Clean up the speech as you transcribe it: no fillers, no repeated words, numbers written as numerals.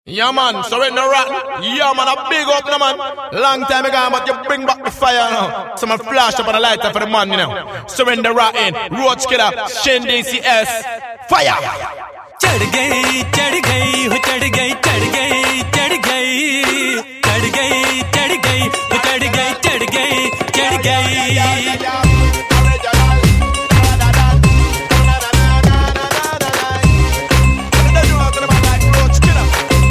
Yeah man, Surrender Rotten. Yeah man, a big up no man. Long time ago, but you bring back the fire now. Some flash up on the lighter for the man, you know. Surrender Rotten, Roach Killer, Shin DCS. Fire! चढ़ गई हो चढ़ गई